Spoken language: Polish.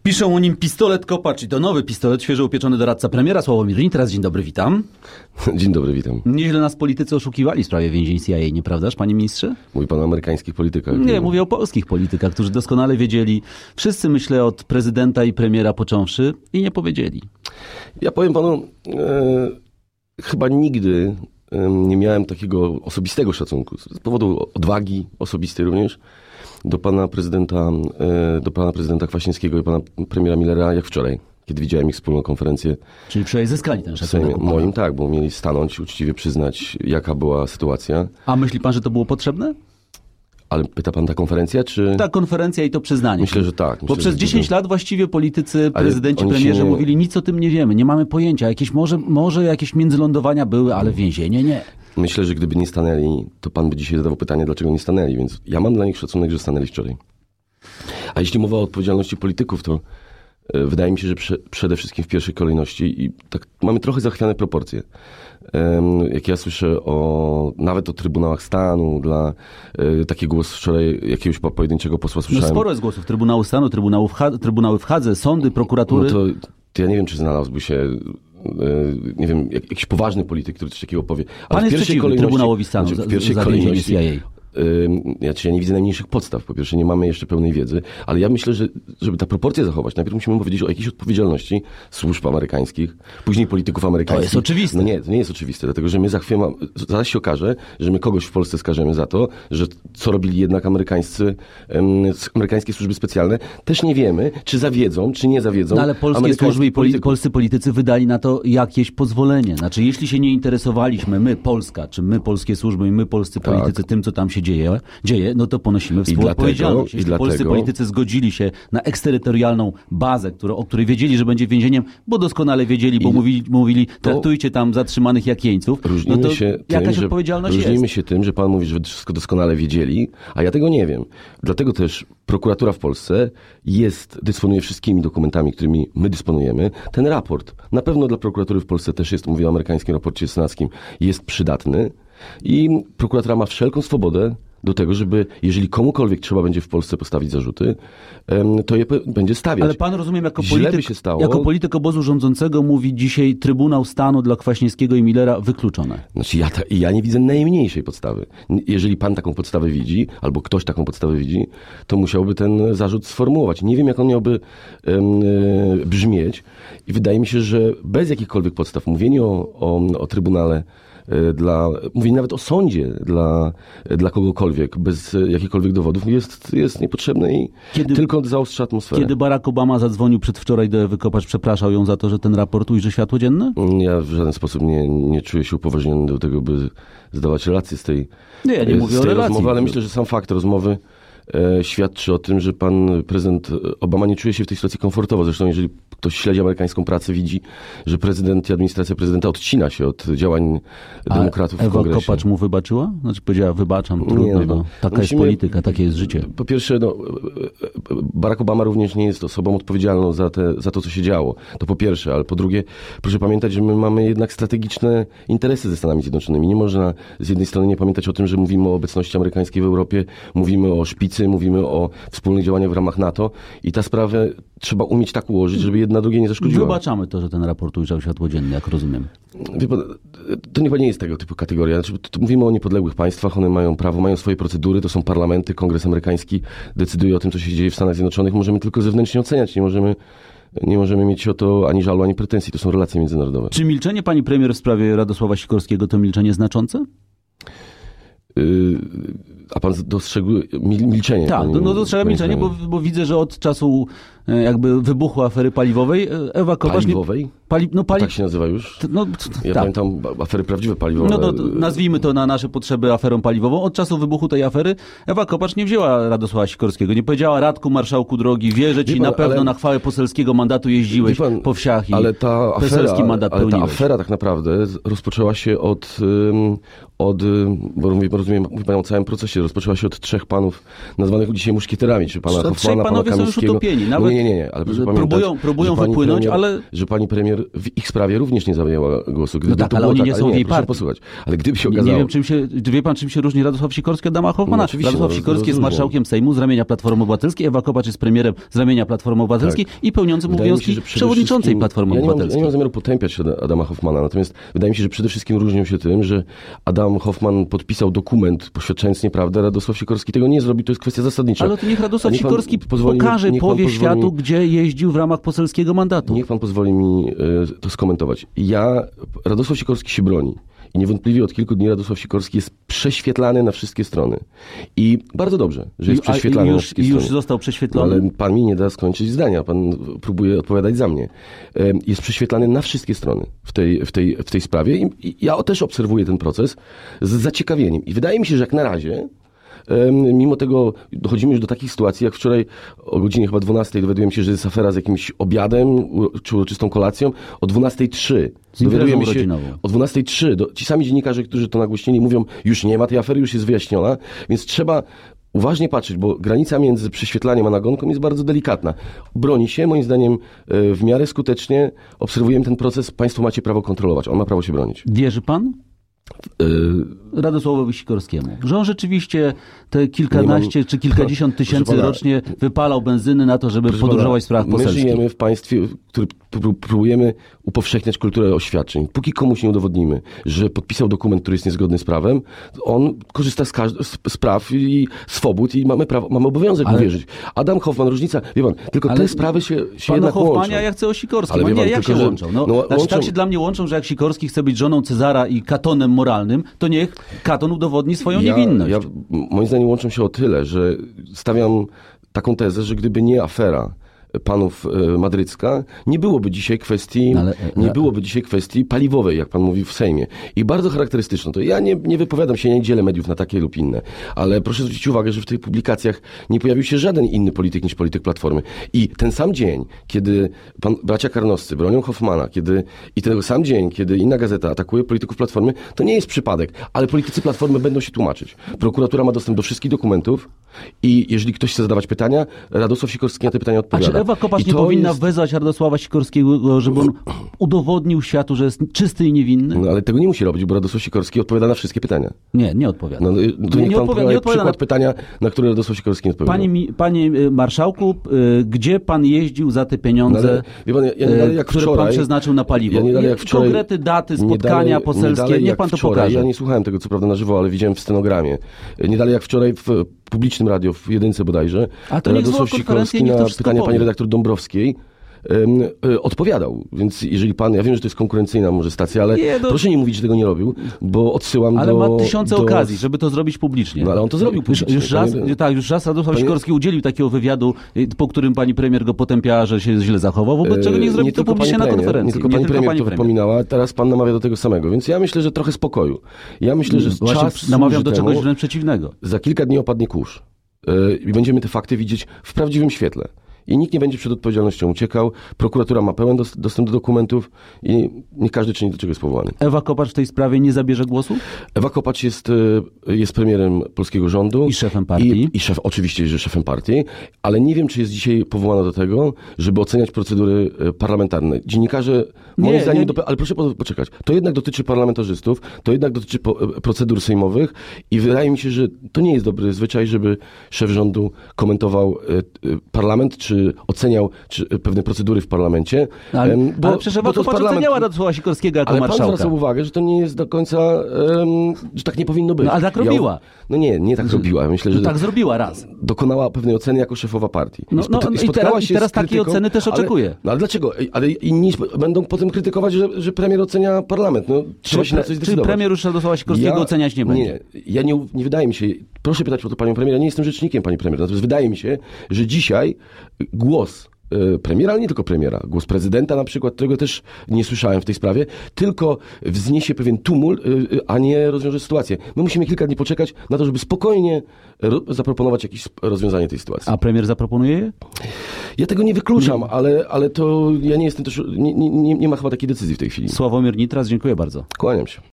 Piszą o nim pistolet Kopacz i to nowy pistolet, świeżo upieczony doradca premiera Sławomir Nitras. Dzień dobry, witam. Dzień dobry, witam. Nieźle nas politycy oszukiwali w sprawie więzień CIA, nieprawdaż, panie ministrze? Mówi pan o amerykańskich politykach. Nie, mówię o polskich politykach, którzy doskonale wiedzieli. Wszyscy, myślę, od prezydenta i premiera począwszy i nie powiedzieli. Ja powiem panu, chyba nigdy nie miałem takiego osobistego szacunku, z powodu odwagi osobistej również, do pana prezydenta Kwaśniewskiego i pana premiera Millera, jak wczoraj, kiedy widziałem ich wspólną konferencję. Czyli wczoraj zyskali ten szacunek. Moim tak, bo mieli stanąć, uczciwie przyznać, jaka była sytuacja. A myśli pan, że to było potrzebne? Ale pyta pan ta konferencja, czy... Ta konferencja i to przyznanie. Myślę, że tak. Bo przez 10 lat właściwie politycy, prezydenci, premierzy mówili, nic o tym nie wiemy, nie mamy pojęcia. Może jakieś międzylądowania były, ale więzienie nie. Myślę, że gdyby nie stanęli, to pan by dzisiaj zadawał pytanie, dlaczego nie stanęli, więc ja mam dla nich szacunek, że stanęli wczoraj. A jeśli mowa o odpowiedzialności polityków, to wydaje mi się, że przede wszystkim w pierwszej kolejności i tak mamy trochę zachwiane proporcje. Jak ja słyszę nawet o Trybunałach Stanu, taki głos wczoraj jakiegoś pojedynczego posła słyszałem. No sporo jest głosów Trybunału Stanu, Trybunały w Hadze, sądy, prokuratury. No to ja nie wiem, czy znalazłby się, nie wiem, jakiś poważny polityk, który coś takiego powie. Ale pan jest przeciwny Trybunałowi Stanu w pierwszej za więzienie CIA. Ja nie widzę najmniejszych podstaw. Po pierwsze, nie mamy jeszcze pełnej wiedzy, ale ja myślę, że żeby ta proporcję zachować, najpierw musimy powiedzieć o jakiejś odpowiedzialności służb amerykańskich, później polityków amerykańskich. To jest oczywiste. No nie, to nie jest oczywiste, dlatego że my zaraz się okaże, że my kogoś w Polsce skażemy za to, że co robili jednak amerykańskie służby specjalne, też nie wiemy, czy zawiedzą, czy nie zawiedzą. No ale polskie służby i polscy politycy wydali na to jakieś pozwolenie. Znaczy, jeśli się nie interesowaliśmy, my, Polska, czy my, polskie służby i my, polscy politycy, tym, co tam się dzieje, no to ponosimy współodpowiedzialność. Jeśli polscy politycy zgodzili się na eksterytorialną bazę, o której wiedzieli, że będzie więzieniem, bo doskonale wiedzieli, bo mówili, traktujcie tam zatrzymanych jak jeńców, no to jakaś odpowiedzialność jest. Różnimy się tym, że pan mówi, że wszystko doskonale wiedzieli, a ja tego nie wiem. Dlatego też prokuratura w Polsce dysponuje wszystkimi dokumentami, którymi my dysponujemy. Ten raport na pewno dla prokuratury w Polsce też jest, mówię o amerykańskim raporcie senackim, jest przydatny. I prokuratura ma wszelką swobodę do tego, żeby jeżeli komukolwiek trzeba będzie w Polsce postawić zarzuty, to je będzie stawiać. Ale pan, rozumiem, jako polityk obozu rządzącego mówi dzisiaj Trybunał Stanu dla Kwaśniewskiego i Millera wykluczone. Znaczy ja nie widzę najmniejszej podstawy. Jeżeli pan taką podstawę widzi, albo ktoś taką podstawę widzi, to musiałby ten zarzut sformułować. Nie wiem, jak on miałby brzmieć i wydaje mi się, że bez jakichkolwiek podstaw mówienie o Trybunale mówienie nawet o sądzie dla kogokolwiek, bez jakichkolwiek dowodów, jest niepotrzebne i tylko zaostrza atmosferę. Kiedy Barack Obama zadzwonił przedwczoraj do Ewy Kopacz, przepraszał ją za to, że ten raport ujrzy światło dzienne? Ja w żaden sposób nie czuję się upoważniony do tego, by zdawać relacje z tej rozmowy, ale myślę, że sam fakt rozmowy świadczy o tym, że pan prezydent Obama nie czuje się w tej sytuacji komfortowo. Zresztą jeżeli ktoś śledzi amerykańską pracę, widzi, że prezydent i administracja prezydenta odcina się od działań demokratów w Kongresie. Ewa Kopacz mu wybaczyła? Znaczy powiedziała, wybaczam, trudno, taka jest polityka, takie jest życie. Po pierwsze, Barack Obama również nie jest osobą odpowiedzialną za to, co się działo. To po pierwsze, ale po drugie, proszę pamiętać, że my mamy jednak strategiczne interesy ze Stanami Zjednoczonymi. Nie można z jednej strony nie pamiętać o tym, że mówimy o obecności amerykańskiej w Europie, mówimy o szpicy, mówimy o wspólnych działaniach w ramach NATO i ta sprawa trzeba umieć tak ułożyć, żeby jedna drugiej nie zaszkodziła. Wybaczamy to, że ten raport ujrzał światło dzienne, jak rozumiem. Wie pan, to chyba nie jest tego typu kategoria. Znaczy, to mówimy o niepodległych państwach, one mają prawo, mają swoje procedury, to są parlamenty, Kongres amerykański decyduje o tym, co się dzieje w Stanach Zjednoczonych. Możemy tylko zewnętrznie oceniać, nie możemy mieć o to ani żalu, ani pretensji. To są relacje międzynarodowe. Czy milczenie pani premier w sprawie Radosława Sikorskiego to milczenie znaczące? A pan dostrzegł milczenie? Tak, dostrzegam milczenie, bo widzę, że od czasu jakby wybuchu afery paliwowej Ewa Kopacz... Paliwowej? Tak się nazywa już? Ja pamiętam afery prawdziwe paliwowe. Nazwijmy to na nasze potrzeby aferą paliwową. Od czasu wybuchu tej afery Ewa Kopacz nie wzięła Radosława Sikorskiego. Nie powiedziała: Radku, marszałku drogi, wierzę ci, na pewno na chwałę poselskiego mandatu jeździłeś po wsiach i poselski mandat pełniłeś. Ale ta afera tak naprawdę rozpoczęła się od bo rozumiem, mówi pan o całym procesie, rozpoczęła się od 3 panów nazwanych dzisiaj muszkieterami, czy pana Hoffmana, pana Kamińskiego. Są już utopieni. Nawet nie, ale proszę próbują wypłynąć, ale... Że pani premier w ich sprawie również nie zabierała głosu. No tak, ale oni nie są w jej partii. Posłuchać. Ale gdyby się okazało... Nie wiem, wie pan, czym się różni Radosław Sikorski od Adama Hoffmana? No, Radosław Sikorski jest marszałkiem Sejmu z ramienia Platformy Obywatelskiej, Ewa Kopacz jest premierem z ramienia Platformy Obywatelskiej i pełniącym obowiązki przewodniczącej Platformy Obywatelskiej. Ja nie mam zamiaru potępiać Adama Hoffmana, natomiast wydaje mi się, że przede wszystkim różnią się tym, że Adam Hoffman podpisał dokument poświadczając nieprawdę, Radosław Sikorski tego nie zrobi, to jest kwestia zasadnicza. Ale to niech Radosław Sikorski powie światu, gdzie jeździł w ramach poselskiego mandatu. Niech pan pozwoli mi to skomentować. Radosław Sikorski się broni. I niewątpliwie od kilku dni Radosław Sikorski jest prześwietlany na wszystkie strony. I bardzo dobrze, że jest prześwietlany na wszystkie strony. Już został prześwietlony? Ale pan mi nie da skończyć zdania. Pan próbuje odpowiadać za mnie. Jest prześwietlany na wszystkie strony w tej sprawie. I ja też obserwuję ten proces z zaciekawieniem. I wydaje mi się, że jak na razie mimo tego dochodzimy już do takich sytuacji, jak wczoraj o godzinie chyba 12 dowiadujemy się, że jest afera z jakimś obiadem czy uroczystą kolacją. O 12:03 dowiadujemy się, o 12:03 ci sami dziennikarze, którzy to nagłośnili, mówią, już nie ma tej afery, już jest wyjaśniona, więc trzeba uważnie patrzeć, bo granica między prześwietlaniem a nagonką jest bardzo delikatna. Broni się, moim zdaniem, w miarę skutecznie. Obserwujemy ten proces, państwo macie prawo kontrolować, on ma prawo się bronić. Wierzy pan Radosławowi Sikorskiemu, że on rzeczywiście te kilkanaście czy kilkadziesiąt tysięcy rocznie wypalał benzyny na to, żeby podróżować w sprawach poselskich? My żyjemy w państwie, w którym próbujemy upowszechniać kulturę oświadczeń. Póki komuś nie udowodnimy, że podpisał dokument, który jest niezgodny z prawem, on korzysta z praw i swobód i mamy obowiązek uwierzyć. Adam Hoffman, różnica, wie pan, tylko te sprawy się jednak łączą. Hoffmania ja chcę o Sikorskim. Ale jak się łączą? Tak się dla mnie łączą, że jak Sikorski chce być żoną Cezara i Katonem moralnym, to niech Katon udowodni swoją niewinność. Moim zdaniem łączą się o tyle, że stawiam taką tezę, że gdyby nie afera panów madrycka, nie byłoby dzisiaj kwestii paliwowej, jak pan mówi w Sejmie. I bardzo charakterystyczne to. Ja nie wypowiadam się, nie dzielę mediów na takie lub inne, ale proszę zwrócić uwagę, że w tych publikacjach nie pojawił się żaden inny polityk niż polityk Platformy. I ten sam dzień, kiedy bracia Karnowscy bronią Hoffmana, i ten sam dzień, kiedy inna gazeta atakuje polityków Platformy, to nie jest przypadek, ale politycy Platformy będą się tłumaczyć. Prokuratura ma dostęp do wszystkich dokumentów i jeżeli ktoś chce zadawać pytania, Radosław Sikorski na te pytania odpowiada. Ewa Kopacz nie powinna wezwać Radosława Sikorskiego, żeby on udowodnił światu, że jest czysty i niewinny? No ale tego nie musi robić, bo Radosław Sikorski odpowiada na wszystkie pytania. Nie odpowiada. To niech pan podaje przykład pytania, na które Radosław Sikorski nie odpowiada. Panie marszałku, gdzie pan jeździł za te pieniądze, które pan przeznaczył na paliwo? Konkrety, daty, spotkania poselskie, niech pan to pokaże. Ja nie słuchałem tego, co prawda, na żywo, ale widziałem w stenogramie. Nie dalej jak wczoraj w publicznym radio, w Jedynce bodajże, Radosław Sikorski na pytania pani redaktor Dąbrowskiej odpowiadał. Więc jeżeli pan, ja wiem, że to jest konkurencyjna może stacja, ale proszę nie mówić, że tego nie robił, bo odsyłam ale ma tysiące okazji, żeby to zrobić publicznie. No ale on to zrobił publicznie. Już raz Radosław Sikorski udzielił takiego wywiadu, po którym pani premier go potępiała, że się źle zachował, wobec czego nie zrobił to publicznie na konferencji. Nie tylko pani premier to wypominała, teraz pan namawia do tego samego. Więc ja myślę, że trochę spokoju. Ja myślę, że czas namawiam do czegoś wręcz przeciwnego. Za kilka dni opadnie kurz i będziemy te fakty widzieć w prawdziwym świetle. I nikt nie będzie przed odpowiedzialnością uciekał. Prokuratura ma pełen dostęp do dokumentów i nie każdy czyni, do czego jest powołany. Ewa Kopacz w tej sprawie nie zabierze głosu? Ewa Kopacz jest premierem polskiego rządu. I szefem partii. Oczywiście, że szefem partii, ale nie wiem, czy jest dzisiaj powołana do tego, żeby oceniać procedury parlamentarne. Dziennikarze, moim zdaniem, ale proszę poczekać, to jednak dotyczy parlamentarzystów, to jednak dotyczy procedur sejmowych i wydaje mi się, że to nie jest dobry zwyczaj, żeby szef rządu komentował parlament, czy oceniał pewne procedury w parlamencie. Ale przecież Ewa Kopacz oceniała Radosława Sikorskiego jako marszałka. Ale pan zwracał uwagę, że to nie jest do końca, że tak nie powinno być. No ale tak robiła. Nie tak robiła. Myślę, że tak zrobiła raz. Dokonała pewnej oceny jako szefowa partii. I teraz takiej oceny też oczekuje. Ale dlaczego? Ale inni będą potem krytykować, że premier ocenia parlament. Trzeba się na coś zdecydować. Czy premier już Radosława Sikorskiego oceniać nie będzie? Nie wydaje mi się. Proszę pytać o to panią premier. Ja nie jestem rzecznikiem pani premier. Natomiast wydaje mi się, że dzisiaj głos premiera, ale nie tylko premiera, głos prezydenta na przykład, którego też nie słyszałem w tej sprawie, tylko wzniesie pewien tumult, a nie rozwiąże sytuację. My musimy kilka dni poczekać na to, żeby spokojnie zaproponować jakieś rozwiązanie tej sytuacji. A premier zaproponuje je? Ja tego nie wykluczam, ale to ja nie jestem też, nie ma chyba takiej decyzji w tej chwili. Sławomir Nitras, dziękuję bardzo. Kłaniam się.